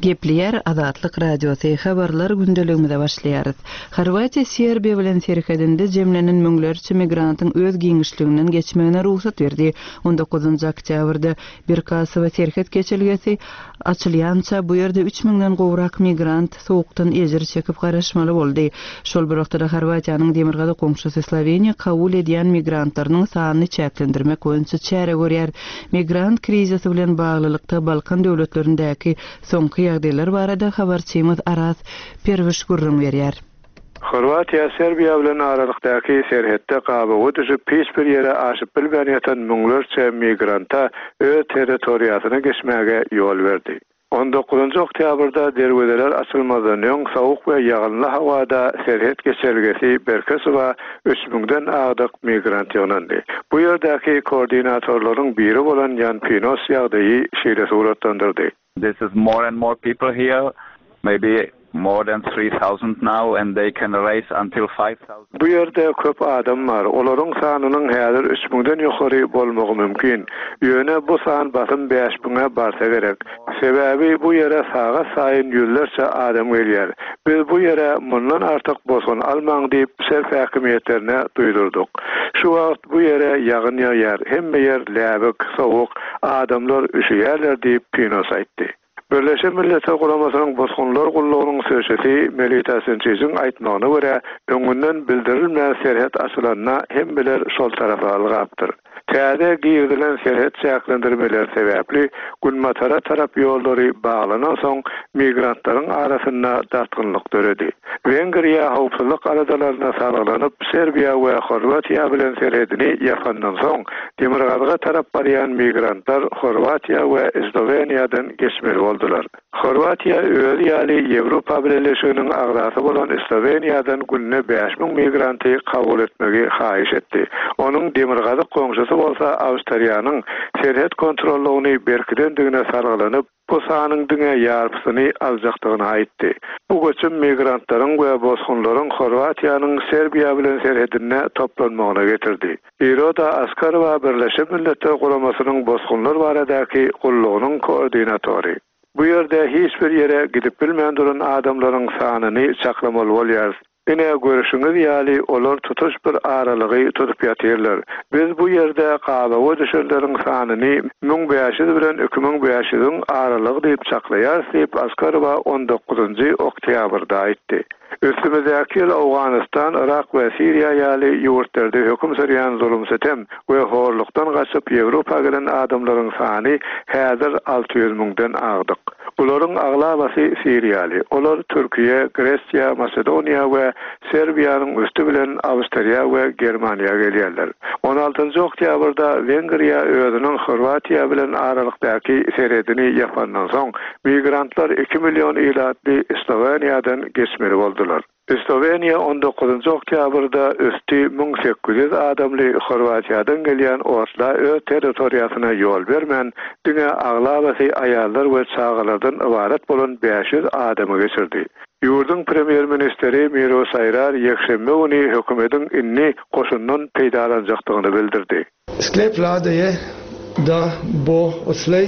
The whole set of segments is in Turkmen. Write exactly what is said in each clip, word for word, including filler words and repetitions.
Gepleyer Azatlyk Radiosu habarlar gündeliğinde başlayarız. Horvatiya Serbiya bilen serhedinde jemlenen müňlerçe migrantyň öz giňişliginiň geçmegine ruhsat berdi. on dokuzunçy oktýabrda Birkasowa serhed geçilgesi açylýança bu ýerde üç miňden gowrak migrant sowukdan ejir çekip garaşmaly boldy. Şol bir wagtda Horwatiýanyň demirgaly komşusy Sloveniýa kabul edýän migrantlarynyň sanyny çäklendirmek boýunça çäre görýär. Migrant krizisi bilen baglylykda Balkan döwletlerindäki soňky ýagdaýlar barada habarçymyz Aras Perwiş gurrun berýär. Horwatiya Serbiya bilen aralykdaky serhetde gabawy düşüp pis bir ýere aşyp bilberýän müňlerçe migranta öz territoriýasyna geçmäge ýol berdi. on dokuzunçy oktýabrda derwedeler açylmadan öň sowuk we ýagynly hawada serhet geçergesi Birkasowa üç miňden agdyk migrant ýonandy. Bu ýerdäki koordinatorlaryň biri bolan Jan Pinos ýagdaýy şeýle suratlandyrdy. This is more and more people here, maybe more than three thousand now, and they can raise until five thousand. Bu ýerde köp adam bar. Olaryň sanynyň häzir üç miňden ýokary bolmagy mümkin. Ýöne bu san basym beş miňe barsa gerek. Sebäbi bu ýere saga saýyn ýüllerçe adam gelýär. Biz bu ýere mundan artyk bosun almaň diýip şerh häkimetlerine duýdurdyk. Şu wagt bu ýere ýagyn ýaýar, hemme ýer läbik, sowuk, adamlar üşüýärler diýip Pinos aýtdy. Birleşen Milletler Guramasynyň bosgunlar gullugynyň söýşesi Melita Sençeziň aýtmagyna görä, öňünden bildirilmeýän serhet açylanyna hem biler şol tarafa algapdyr. Täze giýdilen serhet çäklendirmeler sebäpli Gunmatara tarap ýollary baglanan soň migrantlaryň arasynda dartgynlyk döredi. Wengriýa howpsuzlyk aradalaryna saralanyp Serbiya we Horwatiýa bilen serhetini ýapandan soň demirgalyga tarap barýan migrantlar Horwatiýa we Sloveniýadan geçmeli boldular. Horwatiýa öz ýaly Ýewropa Birleşiginiň agrasy bolan Sloveniýadan günne beş miň migranty kabul etmegi haýyş etdi. Onuň demirgaly komşusy bolsa Awstriýanyň serhet kontrollugyny berkidendigine saralanyp bu sanyň diňe ýarpysyny aljakdygyny aýtdy. Bu göçüm migrantlaryň we bosgunlaryň Horwatiýanyň Serbiya bilen serhedine toplanmagyna getirdi. Eroda Askarowa Birleşen Milletler Guramasynyň bosgunlar baradaky gullugynyň koordinatory. Bu ýerde hiç bir ýere gidip bilmeýän duran adamlaryň sanyny çaklamaly bolýar. Ine görüşüňiz ýaly olar tutuş bir aralygy tutup ýatyrlar. Biz bu ýerde gabawy düşenleriň sanyny miň beş ýüz bilen iki miň beş ýüzüň aralygy diýip çaklaýar diýip Askarowa on dokuzunçy oktýabrda aýtdy. Üstümüzdäki ýyl Awganistan, Irak we Siriýa ýaly ýurtlarda höküm sürýän zulüm setem we horlukdan gaçyp Ýewropa gelen adamlaryň sany häzir alty ýüz miňden agdyk. Olaryň aglabasy Siriýaly. Olar Türkiýe, Gresiýa, Makedoniýa we Serbiýanyň üstü bilen Awstriýa we Germaniýa gelýärler. on altyncy oktýabrda Wengriýa özüniň Horwatiýa bilen aralykdaky serhetini ýapandan soň migrantlar iki million ýylatly Sloveniýadan geçmeli boldular. Sloveniýa on dokuzunçy oktýabrda üstü miň sekiz ýüz adamly Horwatiýadan gelýän ortla öz territoriýasyna ýol bermän diňe aglabasy aýallar we çagalardan ibaret bolan beş ýüz adamy geçirdi. Ýurdun premier ministeri Miro Sayrar ýekşembe güni hökümetiň inni goşundan peýdalanjakdygyny bildirdi. Sklep vlade je da bo odslej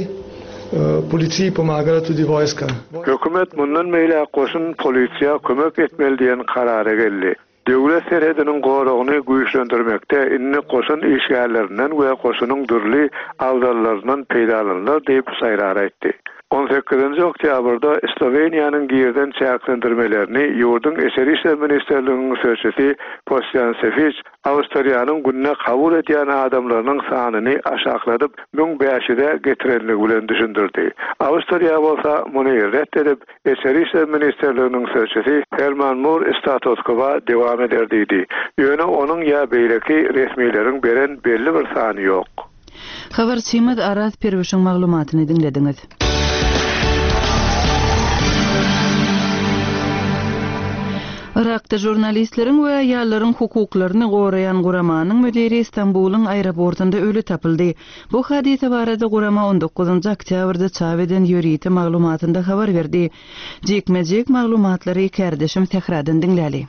policiji pomagala tudi vojska. Hökümet mundan meýle goşun polisiýa kömek etmeli diýen karara geldi. Döwlet serhediniň goragyny güýçlendirmekde inni goşun işgärlerinden we goşunyň dürli agdarlaryndan peýdalanlar diýip Sayrar aýtdy. on sekizinçi oktýabrda Sloveniýanyň girden çäklendirmelerini ýurdun Eşeri işler ministerliginiň söýşesi Posyan Sefic Awstriýanyň günne kabul edýän adamlarynyň sanyny aşakladyp miň beş ýüze getirenligi bilen düşündirdi. Awstriýa bolsa muny reddedip Eşeri işler ministerliginiň söýşesi Herman Mur statuskowa dewam ederdi. Ýöne onuň ýa beýleki resmiýleriň beren belli bir sany ýok. Habarçymyz Aras Perwişiň maglumatyny dinlediňiz. Irakda jurnalistleriň we ýallaryň hukuklaryny goraýan Guramanyň müdiri Istanbulyň aeroportunda ölü tapyldy. Bu hadise barada Gurama on dokuzunçy oktýabrda çap eden ýöriti maglumatynda habar berdi. Jekmejek maglumatlary kardeşim Tehradan dinläli.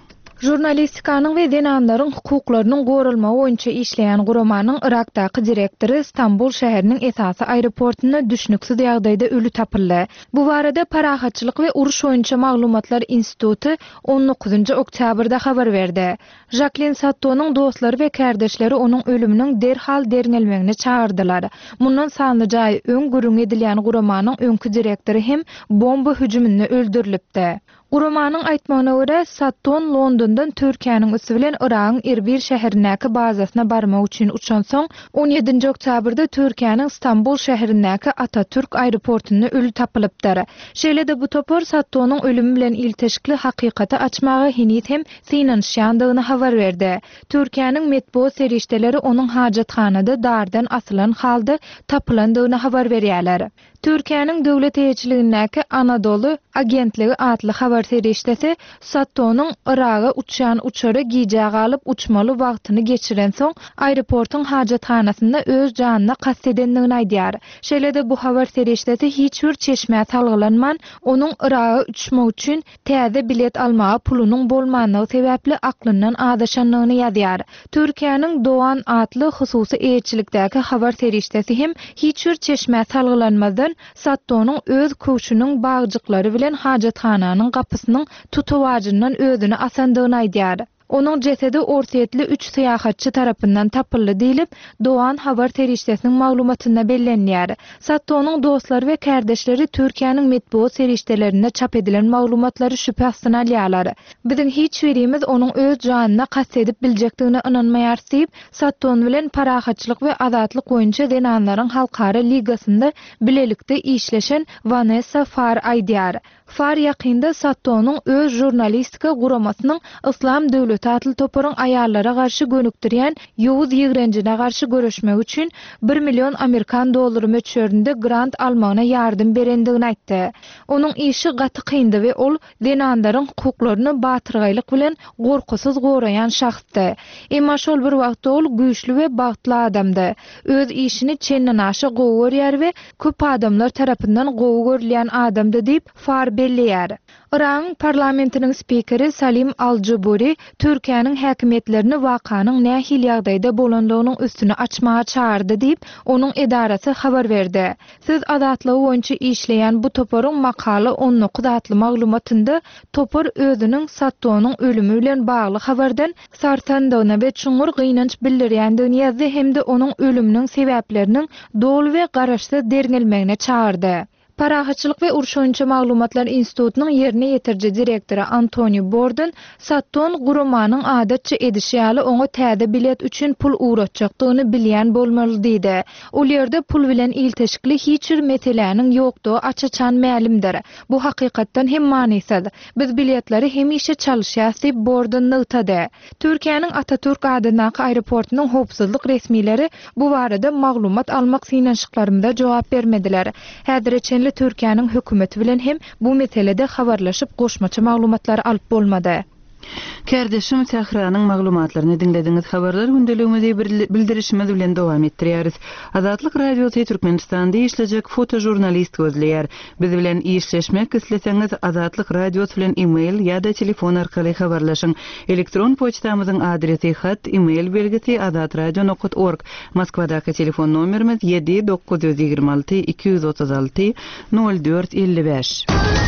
Jurnalistikaning we denanlaryň hukuklarynyň gorulmagy boýunça işleýän guramanyň Irakdaky direktori İstanbul şäheriniň esasy aeroportuny düşnüksiz ýagdaýda ölü tapyldy. Bu barada Parahatçylyk we uruş boýunça maglumatlar instituty on dokuzunçy oktýabrda habar berdi. Jacqueline Sattonyň dostlary we kärdeşleri onuň ölüminiň derhal deringelmegini çağırdylar. Mundan sanly jaý öň gürüň edilýän guramanyň öňkü direktori hem bomba hüjüminde öldürilipdi. Guramanyň aýtmagyna görä, Satton Londondan Türkiýanyň üstü bilen Iragyň Erbil şäherindäki bazasyna barmak üçin uçan soň on ýedinçi oktýabrda Türkiýanyň İstanbul şäherindäki Atatürk aeroportuny ölü tapylypdyr. Şeýle-de bu topor Sattonyň ölümi bilen ilteşikli hakykaty açmagy hinit hem synanşýandygyny habar berdi. Türkiýanyň medeniýet serişdeleri onuň hajathanada dardan asylan halda tapylandygyny habar berýärler. Türkiýanyň döwlet eýetçiligindäki Anadolu agentligi adly habar serişdesi Sattonyň Iraga uçýan uçary gije galyp uçmaly wagtyny geçiren soň aeroportyň hajathanasynda öz janyna kast edendigini aýdýar. Şeýle-de bu habar serişdesi hiç bir çeşme salgylanman, onuň Iraga uçmak üçin täze bilet almagy pulunyň bolmandygy sebäpli aklyndan adaşanlygyny ýazýar. Türkiýanyň Doğan adly hususy eýetçilikdäki habar serişdesi hem hiç bir çeşme salgylanmadan Sattonyň öz köşüniň bagjyklary bilen hajathananyň gapysynyň tutawajyndan özüni asandygyny aýdýar. Onuň jesedi ortaýetli üç syýahatçy tarapyndan tapyldy diýilip, Doğan habar serişdesiniň maglumatynda bellenýär. Sattonyň dostlary we kärdeşleri Türkiýanyň medeniýet serişdelerinde çap edilen maglumatlary şüphe astyna alýarlar. Biziň hiç birimiz onuň öz janyna kast edip biljekdigine inanmaýar diýip, Satton bilen Parahatçylyk we azatlyk boýunça denanlaryň halkara ligasynda bilelikde işleşen Vanessa Far aýdýar. Far ýakynda Sattonyň öz jurnalistika guramasynyň İslam döwleti atly toporyň aýallara garşy gönükdirýän ýowuz ýigrenjine garşy görüşmek üçin bir million Amerikan dollary möçberinde grant almagyna ýardym berendigini aýtdy. Onuň işi gaty kyndy we ol denanlaryň hukuklaryny batyrgylyk bilen gorkusuz gorayan şahsdy. Emma şol bir wagtda ol güýçlü we bagtly adamdy. Öz işini çenden aşy gowy görýär we köp adamlar tarapyndan gowy görülýän adamdy diýip Far belliýär. Iragyň parlamentiniň spikeri Salim Al-Juburi Türkiýanyň häkimetlerini wakanyň nähil ýagdaýda bolandygynyň üstüne açmaga çağırdy diýip onuň edarasy habar berdi. Siz azatlygy boýunça işleýän bu toporyň makaly on dokuz adly maglumatynda topor özüniň Sattonyň ölümi bilen bagly habardan sarsandygyny we çuňur gynanç bildirýändigini ýazdy hemde onuň ölüminiň sebäpleriniň dol we garaşsyz deringelmegine çağırdy. Parahatçylyk we uruş boýunça maglumatlar institutynyň ýerine ýetirji direktori Antony Borden Satton guramanyň adatça edişi ýaly oňa täze bilet üçin pul uğratjakdygyny bilýän bolmaly diýdi. Ol ýerde pul bilen ilteşikli hiç bir meseleniň ýokdugy açaçan mälimdir. Bu hakykatdan hem manysyz. Biz biletleri hemişe çalyşýas diýip Borden nýtady. Türkiýanyň Atatürk adynaky aeroportunyň howpsuzlyk resmileri bu barada maglumat almak synanşyklarynda jogap bermediler. Häzirçe Türkiýanyň hökümeti bilen hem bu meselede habarlaşyp goşmaça maglumatlar alyp bolmady. Kärdeşim Sahranyň maglumatlaryny dinlediňiz. Habarlar gündeligimizi bildirişimiz bilen dowam etdirýäris. Azatlyk radiosy Türkmenistanda işlejek fotojurnalist gözleýär. Biz bilen işleşmek isleseňiz Azatlyk radiosy bilen e-mail ýa-da telefon arkaly habarlaşyň. Elektron poçtamyzyň adresi hat e-mail belgisi azatradio nokta org. Moskwadaky telefon nomerimiz yedi dokuz yüz ýygrima alty iki yüz otuz alty nol dört elli beş.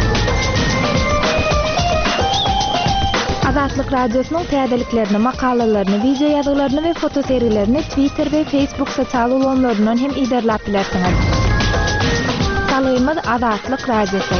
Azatlyk radiosynyň täzeliklerini, makalalaryny, video ýazgylaryny we foto seriýlerini Twitter we Facebook sosial ulanlaryndan hem iderlap bilersiňiz. Salaýmyz Azatlyk radiosy.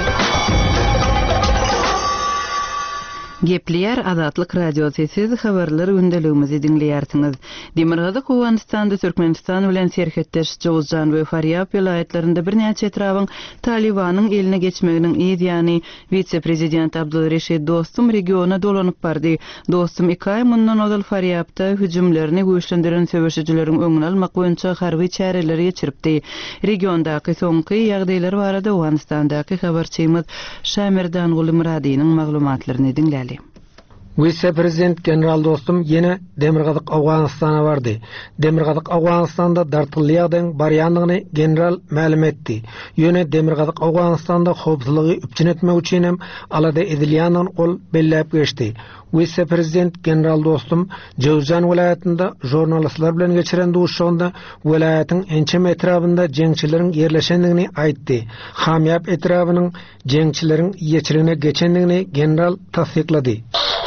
Gepleýär Azatlyk radiosyny siz habarlar gündeligimizi dinleýärsiňiz. Demirgazy Howganistanda Türkmenistan bilen serhetdeş Jowzjan we Faryab vilayetlerinde bir näçe trawyň Talibanyň eline geçmeginiň ýa-ni vice-prezident Abdulreşid Dostum regiona dolanyp bardy. Dostum iki ay mundan odal Faryabda hüjümlerini güýçlendiren söwüşçileriň öňüne almak boýunça harby çäreler geçiripdi. Regiondaky soňky ýagdaýlar barada Howganistandaky habarçymyz Şamirdan Gulumradynyň maglumatlaryny dinläli. Vice-Prezident General dostum yine Demirgazyk Awganistana bardy. Demirgazyk Awganistanda dartylýagdan barýanlygyny general ma'lum etdi. Ýöne Demirgazyk Awganistanda howpsuzlygy üpçün etmek üçin hem alada edilýän ol belläp geçdi. Vice-Prezident General dostum Jowzjan vilayatynda jurnalistler bilen geçiren duşşagynda vilayatyň ençem etrabynda jeňçileriň yerleşendigini aýtdy. Hamyap etrabynyň jeňçileriň ýeçiligine geçendigini general tasdiklady.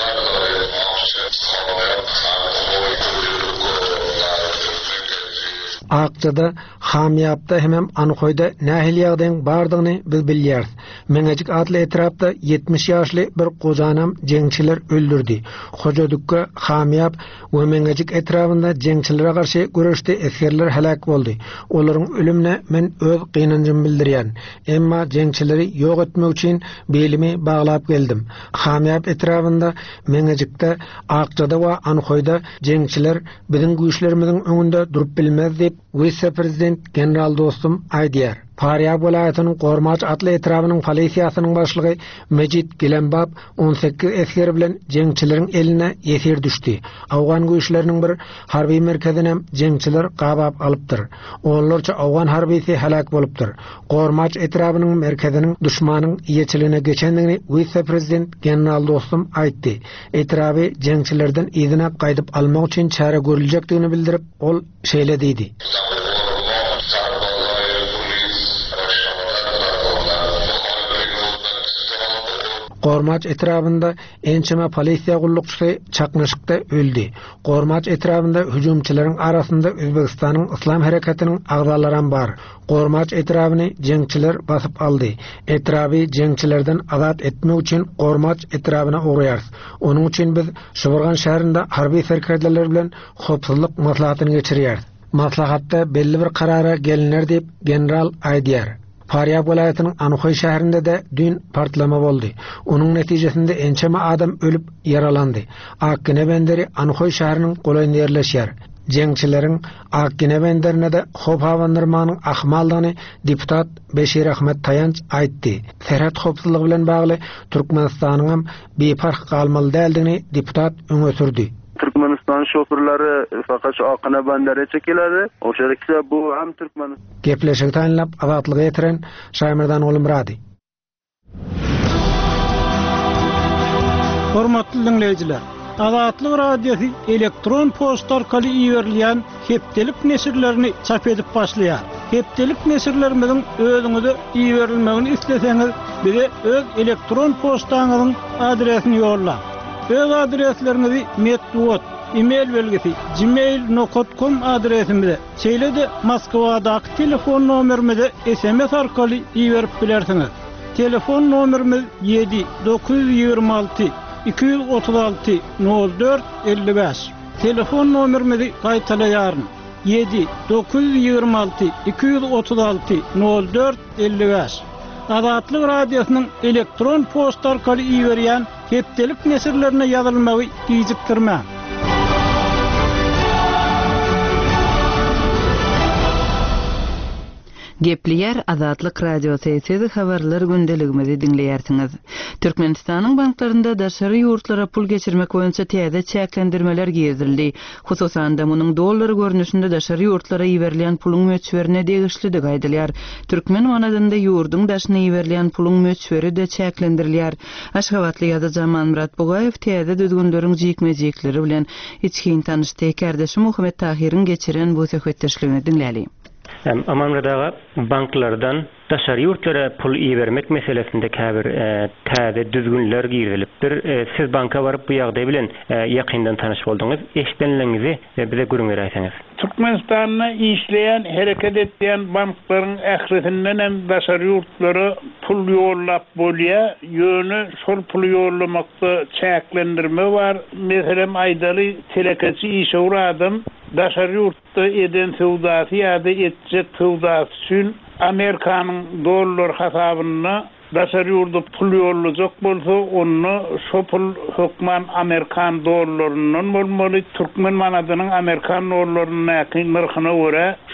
Akçada, Hamyapda hemem Ankoyda nähilýagdan bardygyny biz bilýäris. Meňejik adly etrapda yetmiş ýaşly bir gojanam jeňçiler öldürdi. Hojadukka Hamyap we Meňejik etrapynda jeňçilere garşy görüşde eskerler halak boldy. Olaryň ölümine men öz gynanjymy bildirýän. Emma jeňçileri ýok etmek üçin belimi baglap geldim. Hamyap etrapynda Meňejikde, Akçada we Ankoyda jeňçiler biziň güýçlerimiziň öňünde durup bilmez diýip Vice-Prezident General dostum aýdýar. Paryab welaýatynyň Gormaç atly etrabynyň polisiýasynyň başlygy Mejit Gelembab on sekiz esker bilen jeňçileriň eline ýetir düşdi. Awgan güýçleriniň bir harby merkezine jeňçiler gabap alypdyr. Onlarça awgan harbisi halak bolupdyr. Gormaç etrabynyň merkeziniň düşmanyň ýeçiligine geçendigini Vice-Prezident General dostum aýtdy. Etraby jeňçilerden izine gaýdyp almak üçin çare görüljekdigini bildirip ol şeýle diýdi. Gormaç etrabında ençeme polisiýa gullukçysy çaknaşykda öldü. Gormaç etrabında hüjumçylaryň arasında Özbekistanyň Islam harekatiniň agzalary bar. Gormaç etrabyny jeňçiler basyp aldy. Etraby jeňçilerden azat etmek üçin Gormaç etrabyna uğraýar. Onuň üçin biz Şoburgan şäherinde harby serkerdeler bilen howpsuzlyk maslahatyny geçirýär. Maslahatda belli bir karara gelinler diýip general aýdýar. Paryab welaýatynyň Ankoy şäherinde de dün partlama boldy. Onuň netijesinde ençeme adam ölüp yaralandy. Akkine benderi Ankoy şäheriniň golaýynda ýerleşýär. Jeňçileriň Akkine benderine de hop hawandyrmanyň ahmaldygyny deputat Beşir Ahmet Taýanç aýtdy. Serhat howpsuzlygy bilen bagly Türkmenistanyň hem bepark galmaly däldigini deputat öňe sürdi. Türkmenistan şoförleri fakat şu Akine bandere çekiladi. O şerikse bu hem Türkmen. Gepleşik taýinlap azatlygy ýetiren Şaýmyrdan oğlum Radi. Hormatly dinleýijiler, Azatlyk radiosu elektron posta arkaly iýerilýän hepdelik nesirlerini çap edip başlaýar. Hepdelik nesirlerimiziň özüňize iýerilmegini isleseňiz, bize öz elektron postaňyzyň adresini ýolla. Öz adreslerinizi metwot, e-mail belgisi gmail nokta com adresimize, şeýle-de Moskwadaky telefon nomerimize S M S arkaly iýerip bilersiňiz. Telefon nomerimiz yedi dokuz yüz ýigirme alty iki yüz otuz alty nol dört elli beş. Telefon nomerimizi gaýtalaýaryn. yedi dokuz yüz ýigirme alty iki yüz otuz alty nol dört elli beş. Azatlyk radiosynyň elektron posta arkaly iýerýän hepdelik nesirlerine ýazylmagy gijikdirmä. Gepliýär Azatlyk radiosyny habarlar gündeligimizi dinleýärsiňiz. Türkmenistanyň banklarynda daşary ýurtlara pul geçirmek boýunça täze çäklendirmeler giýirildi. Hususan da munyň dollar görnüşinde daşary ýurtlara iýerilýän puluň möçberine degişlidi gaýdylýar. Türkmen manadynda ýurduň daşyna iýerilýän puluň möçberi de çäklendirilýär. Aşgabatly ýazyjy Murat Bugaýew täze düzgünleriň jikmejikleri bilen içkin tanışdy. Kardeşim Muhammed Tahiriň geçiren bu söhbetdeşligini dinläli. Amanradaga banklardan daşary ýurtlara pul iýermek meselesinde käbir täze düzgünler girilipdir. Siz banka baryp bu ýagdaý bilen ýakyndan tanyş bolduňyz. Eşitlenleňizi bize görüňler aýsaňyz. Türkmenistanda işleyen, hareket etdiyen bankların ähretinden hem daşary ýurtlara pul ýollap bolýa, ýöne şol pul ýollamakda çäklendirme bar. Meselem aýdaly telekeçi işe adam daşary ýurtda eden sowdasy ýa-da etjek sowdasy üçin Amerikanyň dollar hasabyna daşary ýurtda pul ýollajak bolsa, onu şo pul hökman Amerikan dollarynyň bolmaly. Türkmen manadynyň Amerikan dollarynyň narhyna görä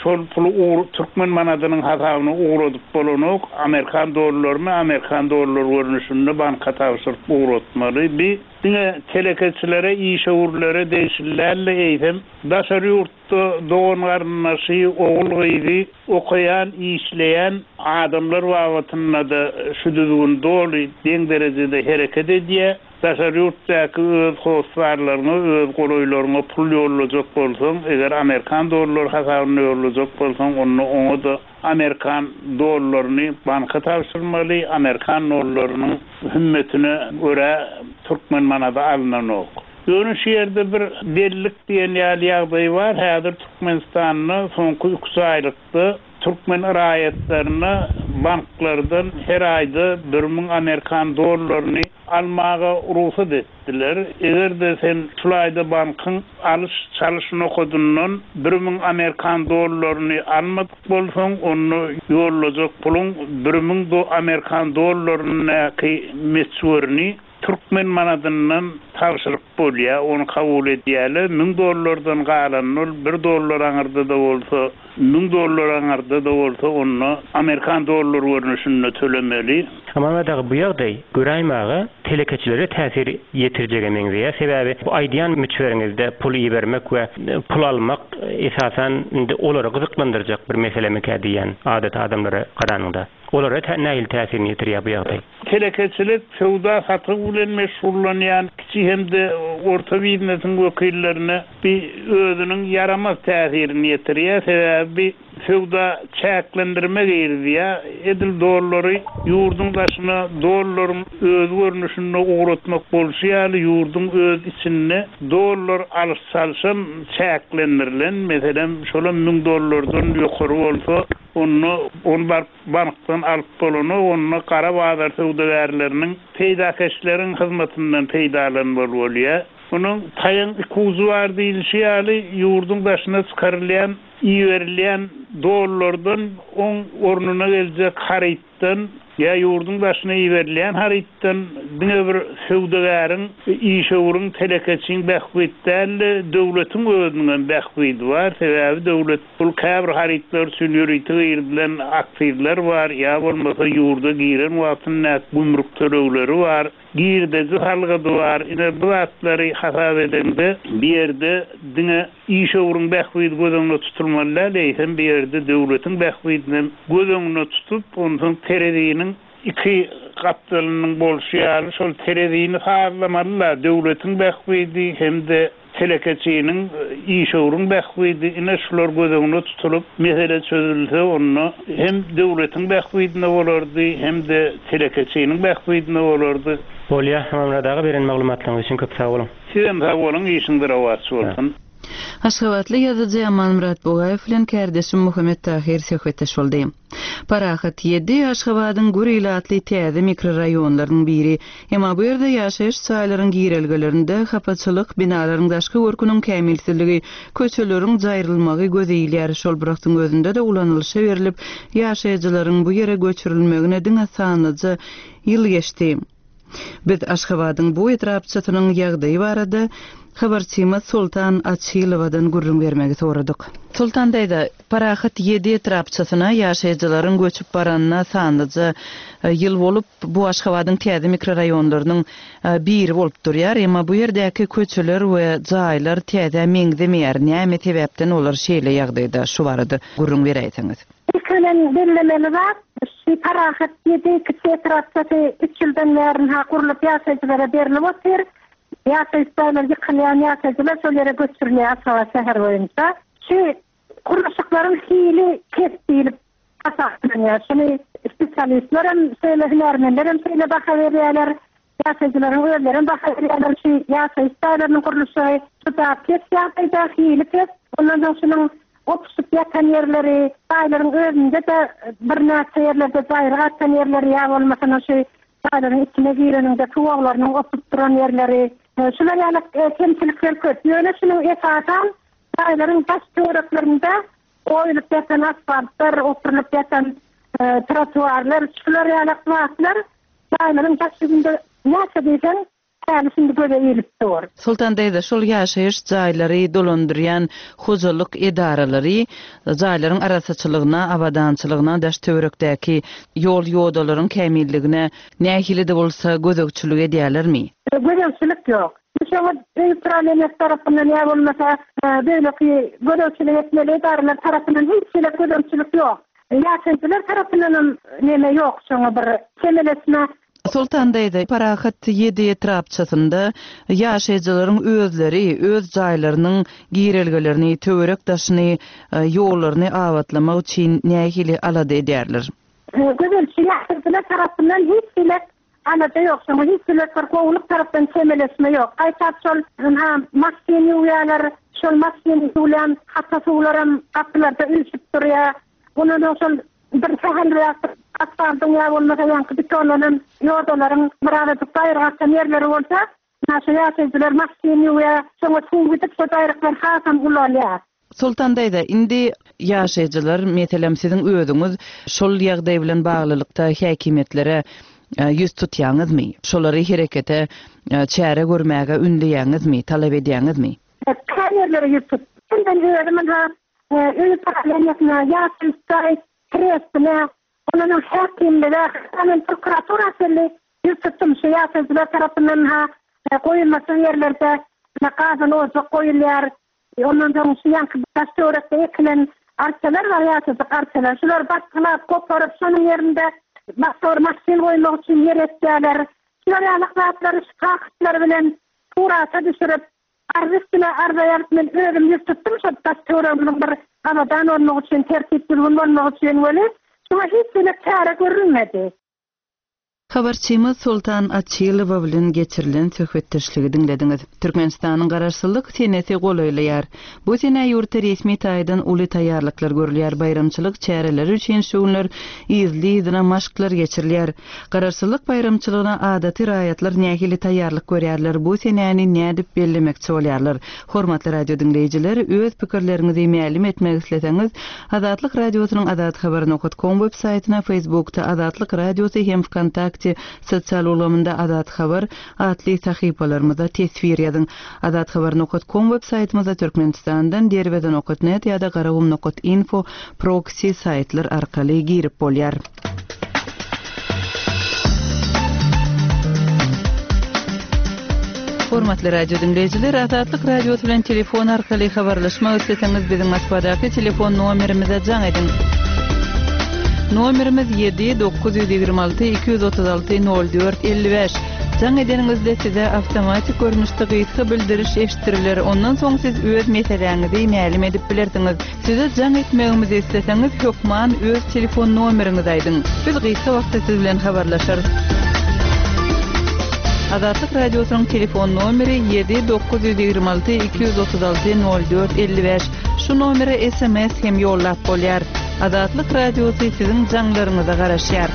şol pulu uğur, Türkmen manadynyň hasabyny uğradyp bolanok Amerikan dollarlaryny Amerikan dollar görnüşünde banka tapşyryp uğratmaly. Bir dine telekeçilere, işewurlere deýişlerle eýsem, daşary ýurtda doğan garnaşy, oğul gyzy, okuyan, işleyen adamlar wagtynda da şu düzgün doly deň derejede hereket edýär. Daşary ýurtdaky öz howslarlaryny, öz goloýlaryny pul ýollajak bolsaň, eger Amerikan dollary hasabyny ýollajak bolsaň, onu oňa da Amerikan dollaryny banka tapşyrmaly, Amerikan dollarynyň hümmetine göre Türkmen manada alynanok. Ýöne şu ýerde bir bellik diýen ýaly var. Häzir Türkmenistanyň soňky üç aýlykda Türkmen raýatlaryny banklardan her aýda bir ming Amerikan dollaryny almaga ruhsat etdiler. Eger de sen şulayda bankyň alış çalışyny okudundan bir ming Amerikan dollaryny almadyk bolsaň, onu ýollajak pulun bir ming do Amerikan dollaryny meçhurny Türkmen manadyndan tapşyryp bolýar, onu kabul edýärler. ming dollardan galanul bir dollar aňyrda da bolsa, ming dollar aňyrda da bolsa, onu Amerikan dollar görnüşinde tölemeli. Ama da bu ýagdaý göräýmäge telekeçilere täsir ýetirjek emeňizde. Sebäbi bu aýdyan müçweriňizde pul ýebermek we pul almak esasen olary gyzyklandyrjak bir meselemi kädiýän adat adamlary garanyňda. Olara nähil täsirini ýetirýär bu ýagdaý? Telekeçilik sowda satyk bilen meşgullanýan kiçi hemde orta biznesiň wekillerine bir özüniň yaramaz täsirini ýetirýär. Sebäbi sowda çäklendirme girdiýär. Edil dollary ýurdun başyna dollaryň öz görnüşinde uğratmak bolýar, ýurdun öz içinde dollar alyp salsam çäklendirilen, meselem şola ming dollardan ýokary bolsa, onu on bar bankdan alyp bolany, onu kara bazar sowdagarlarynyn peýdakeşleriň hyzmatynyň peýdalan bolýar. Onun taýan iki uzu var diýilýär, ýurdun başyna çykarylýan, ýerilýän dollardan on ornuna geljek harytdan ya ýurdun başyna ýerilýän harytdan diňe bir sowdagaryň işewuryň telekeçiň bähwitden döwletiň özüniň bähwidi var. Sebäbi döwlet bul käbir harytlar sünýüriti ýerdilen aktivler var, ya bolmasa ýurda giren wagtyn näp gümrük tölegleri var. Girde halgada var. Ine bu atlary hasap edende bir ýerde diňe işewuryň bähwidi gözüňde tutulmaly, leýsen bir ýerde döwletiň bähwidini gözüňde tutup, onuň terediýiniň iki gapdalynyň bolşýar, şol terediýini harlamalylar. Döwletiň bähwidi hemde telekeçiniň işewuryň bähwidi ine şular gözüňde tutulup mesele çözülse, onu hem döwletiň bähwidine bolardy, hem de telekeçiniň bähwidine bolardy. Bolýar, hamamradagy beren maglumatlaryňyz üçin köp sag bolun. Sizem sag bolun, işiňizde rawat bolsun. Aşgabatly ýazyjy Aman Murat Bogaýew bilen kardeşim Muhammed Tahir söhbetdeş boldy. Parahat ýedi Aşgabatyň Güril atly täze mikroraýonlarynyň biri. Emma bu ýerde ýaşaýyş saýlaryň giýrelgelerinde hapaçylyk, binalaryň daşky görkünüň kämilsizligi, köçeleriň jaýrylmagy gözeýilýär. Şol bıraktyň özünde de ulanylşa berilip, ýaşaýjylaryň bu ýere göçürilmegine diňe sanyjy ýyl geçdi. Biz Aşgabatyň bu etrapçytynyň ýagdaýy barada habarçymyz Sultan Açylowadan gurrun bermegi soradyk. Sultan daýdy, Parahat ýedi etrapçytyna ýaşaýjylaryň göçüp baranyna sanyjy ýyl bolup bu Aşgabatyň täze mikroraýonlarynyň biri bolup durýar. Emma bu ýerdäki köçeler we jaýlar täze meňzemeýär. Näme sebäpden olar şeýle ýagdaýda şu barada gurrun beräýsiňiz? Kölen bellemeli var. Şu Parahat ýedi etrapçyty üç ýyldan bäri ha gurulyp ýaşaýjylara berilip otur. Ýaşaýjylar ýykylýan ýaşaýjylar şol ýere göçürilýär Aşgabat şäher boýunça. Şu guruluşyklaryň hili kesdirilip asaklanýar. Şunu spesialistler hem söýleýärler, hem söýle baha berýärler. Ýaşaýjylaryň özlerini baha berýärler. Şu ýaşaýjylaryň guruluşy tutap kesýärler, hili kes. Ondan soň opsup ýatan ýerleri, taýlaryň özünde de bir näçe ýerlerde taýra atan ýerleri ýa bolmasa şu taýlaryň içine gireninde tuwaglaryň opsup duran ýerleri, şular ýaly kemçilikler köp. Ýöne şunyň esasan taýlaryň baş töreklerinde oýulyp ýatan asfaltlar, oturulyp ýatan trotuarlar, şular ýaly wagtlar taýlaryň baş ýerinde näçe diýsen Yani şimdi böyle eğilip doğur. Sultan Deyda, şol yaşayış jaýlary dolandyrýan hojalyk edaralary jaýlaryň arasaçylygyna, abadançylygyna, daş töwerekdäki ýol ýodalaryň kämilligine nähili de bolsa gözegçilik edýärlermi? Gözegçilik ýok. Şoňa Ukraina tarapyndan ýa bolmasa böyle ki gözegçilik etmeli edarlar tarapyndan hiç gözegçilik ýok. Ýaşaýjylar tarapyndan neme ýok, şoňa bir kemelesme. Sultan Deyda, parahat ýedi etrapçasynda ýaşaýjylaryň özleri, öz jaýlarynyň girelgelerini, töwerek daşyny, ýollaryny awatlamak üçin nähili alady edýärler. Gözegçilik ýaşaýjylar tarapyndan hiç alada ýok, şoňa hiç korkowluk tarapdan kemelesme ýok. Aýtap şol maskeni uýalar, şol maskeni uýan hatda suwlarym atlarda üýsüp durýar. Ondan şol bir sahanlyk atlardan ýa bolmasa ýanky betonlaryň, ýodalaryň birarada taýyrgan ýerleri bolsa, naşa ýaşaýjylar maskeni uýa, şoňa suw gidip şotaýryklar hasam ulanýar. Sultan Deyda, indi ýaşaýjylar, meselem siziň özüňiz şol ýagdaý bilen baglylykda häkimetlere yüz tutýaňyzmy? Şolary herekete çäre görmäge ünleýäňizmi, talap edýäňizmi? Känerlere yüz tut. Şundan öýdüm ha, öýü parlamentna ýaşaýjy kresine, onuň häkimleri, anan prokuraturasy yüz tutdum şu ýaşaýjylar tarapyndan ha, goýulmasy ýerlerde nakazan oýjy goýulýar. Ondan soň şu ýanky daştörekde ekilen arçalar var, ýaşaýjy arçalar. Şular baklap koparyp şonuň ýerinde Masor maksim goýmak üçin yer etdiler. Şular ýalyklary şakatlar bilen turata düşürip, arzysyna arzaýaryp men özüm ýüz tutdum şo daştöreginiň bir abadan olmak üçin, tertipli bolmak üçin wele. Şoňa hiç bile çäre görünmedi. Habarçymyz Sultan Atçylowa bilen geçirilen söhbetdeşligi dinlediňiz. Türkmenistanyň garaşsylyk senesi golaýlýar. Bu sene ýurtda resmi taýdan uly taýýarlyklar görülýär. Bayramçylyk çäreleri üçin şoňlar izli izine maşklar geçirilýär. Garaşsylyk bayramçylygyna adaty raýatlar nähili taýýarlyk görýärler. Bu seneni nädip bellemekçi bolýarlar. Hormatly radio dinleýijiler, öz pikirleriňizi ma'lum etmek isleseňiz, Azatlyk radiosynyň azat habaryny nokta com web saýtyna, Facebookda Azatlyk radiosy hem Kontakty sosial ulamynda Azat habar atly sahypalarymyza tesvir ýazyň. Azat habar nokta com web saýtymyzda Türkmenistandan derweden nokta net ýa-da garawum nokta info proxy saýtlar arkaly girip bolýar. Hormatly radio dinleýijiler, Azatlyk radiosy bilen telefon arkaly habarlaşmak isleseňiz biziň Moskvadaky telefon nomerimize jaň edin. Nomerimiz yedi dokuz yüz ýigirme alty iki yüz otuz alty nol dört elli beş. Jaň edeningizde size awtomatik görnüşde gyýtgy bildiriş eşitdiriler. Ondan soň siz öz meseleňizi ma'lum edip bilersiňiz. Size jaň etmegimizi isteseňiz, hökman öz telefon nomeriňizi aýdyň. Biz gyýtgy wagtda siz bilen habarlaşarys. Azatlyk radiosynyň telefon nomeri yedi dokuz yüz ýigirme alty iki yüz otuz alty nol dört elli beş. Şu nomere S M S hem ýollap bolýar. Azatlyk radiosy siziň jaňlaryňyza garaşýar.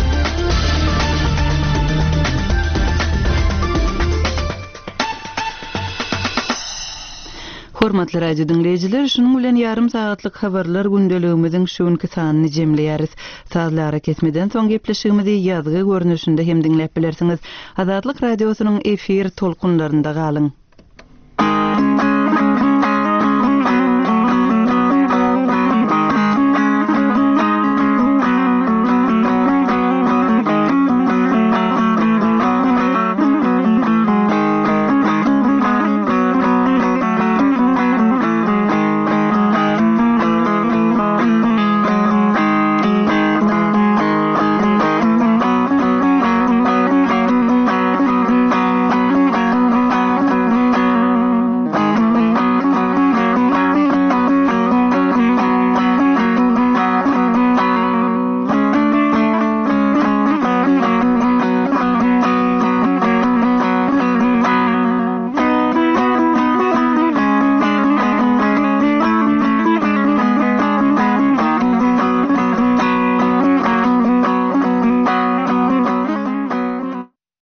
Hormatly radio dinleýijiler, şunuň bilen ýarym saatlyk habarlar gündeligimiziň şuňky sanyny jemleýäris. Sazlara kesmeden soň gepleşigimizi ýazgy görnüşinde hem dinläp bilersiňiz. Azatlyk radiosynyň efir tolkunlarynda galyň.